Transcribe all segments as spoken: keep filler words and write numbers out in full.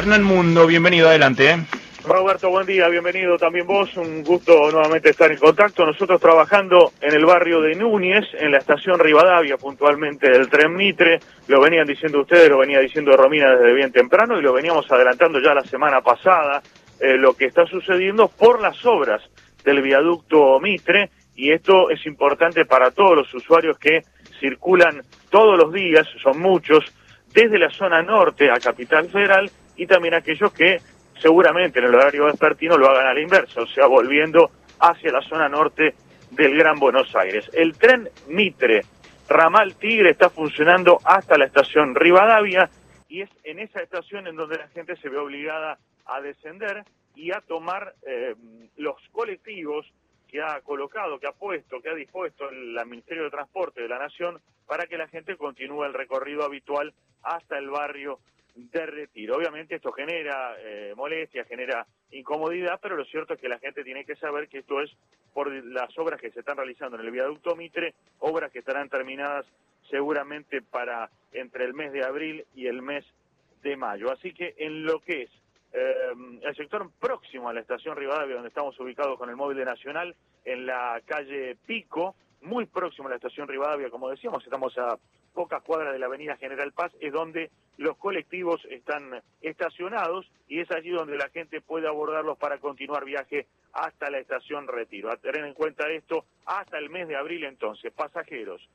Hernán Mundo, bienvenido, adelante. ¿eh? Roberto, buen día, bienvenido también vos, un gusto nuevamente estar en contacto. Nosotros trabajando en el barrio de Núñez, en la estación Rivadavia, puntualmente del tren Mitre, lo venían diciendo ustedes, lo venía diciendo Romina desde bien temprano y lo veníamos adelantando ya la semana pasada, eh, lo que está sucediendo por las obras del viaducto Mitre, y esto es importante para todos los usuarios que circulan todos los días, son muchos, desde la zona norte a Capital Federal, y también aquellos que seguramente en el horario vespertino lo hagan a la inversa, o sea, volviendo hacia la zona norte del Gran Buenos Aires. El tren Mitre, ramal Tigre, está funcionando hasta la estación Rivadavia, y es en esa estación en donde la gente se ve obligada a descender y a tomar eh, los colectivos que ha colocado, que ha puesto, que ha dispuesto el Ministerio de Transporte de la Nación para que la gente continúe el recorrido habitual hasta el barrio de Retiro. Obviamente esto genera eh, molestia, genera incomodidad, pero lo cierto es que la gente tiene que saber que esto es por las obras que se están realizando en el viaducto Mitre, obras que estarán terminadas seguramente para entre el mes de abril y el mes de mayo. Así que en lo que es eh, el sector próximo a la estación Rivadavia, donde estamos ubicados con el móvil de Nacional, en la calle Pico, muy próximo a la estación Rivadavia, como decíamos, estamos a pocas cuadras de la avenida General Paz, es donde los colectivos están estacionados y es allí donde la gente puede abordarlos para continuar viaje hasta la estación Retiro. A tener en cuenta esto, hasta el mes de abril entonces, pasajeros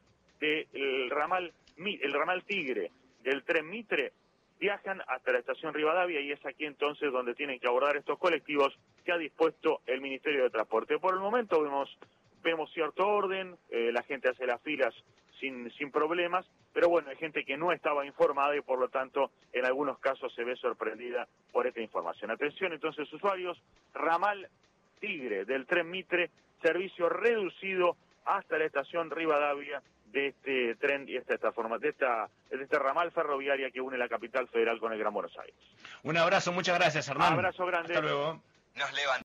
del ramal, el ramal Tigre del tren Mitre viajan hasta la estación Rivadavia, y es aquí entonces donde tienen que abordar estos colectivos que ha dispuesto el Ministerio de Transporte. Por el momento vemos vemos cierto orden, eh, la gente hace las filas sin, sin problemas, pero bueno, hay gente que no estaba informada y por lo tanto en algunos casos se ve sorprendida por esta información. Atención entonces usuarios, ramal Tigre del tren Mitre, servicio reducido hasta la estación Rivadavia de este tren y esta, esta forma, de esta, de este ramal ferroviaria que une la capital federal con el Gran Buenos Aires. Un abrazo, muchas gracias, Hernán. Abrazo grande. Hasta luego. Nos levantamos.